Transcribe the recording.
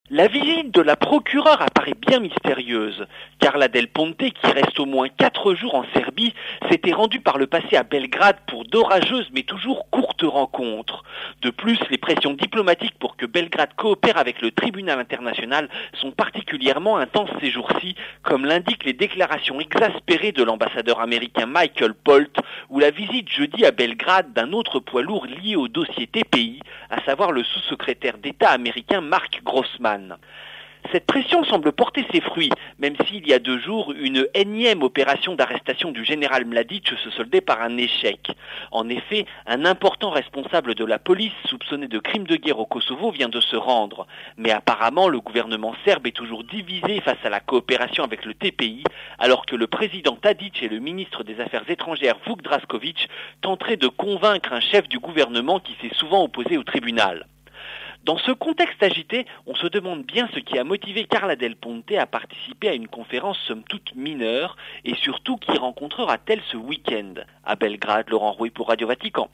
La visite de la procureure apparaît bien mystérieuse. Carla Del Ponte, qui reste au moins 4 jours en Serbie, s'était rendue par le passé à Belgrade pour d'orageuses mais toujours courtes rencontres. De plus, les pressions diplomatiques pour que Belgrade coopère avec le tribunal international sont particulièrement intenses ces jours-ci, comme l'indiquent les déclarations exaspérées de l'ambassadeur américain Michael Polt, ou la visite jeudi à Belgrade d'un autre poids lourd lié au dossier TPI, à savoir le sous-secrétaire d'État américain Mark Grossman. Cette pression semble porter ses fruits, même s'il y a 2 jours, une énième opération d'arrestation du général Mladic se soldait par un échec. En effet, un important responsable de la police soupçonné de crimes de guerre au Kosovo vient de se rendre. Mais apparemment, le gouvernement serbe est toujours divisé face à la coopération avec le TPI, alors que le président Tadic et le ministre des Affaires étrangères Vuk Drašković tenteraient de convaincre un chef du gouvernement qui s'est souvent opposé au tribunal. Dans ce contexte agité, on se demande bien ce qui a motivé Carla Del Ponte à participer à une conférence somme toute mineure et surtout qui rencontrera-t-elle ce week-end. À Belgrade, Laurent Rouy pour Radio Vatican.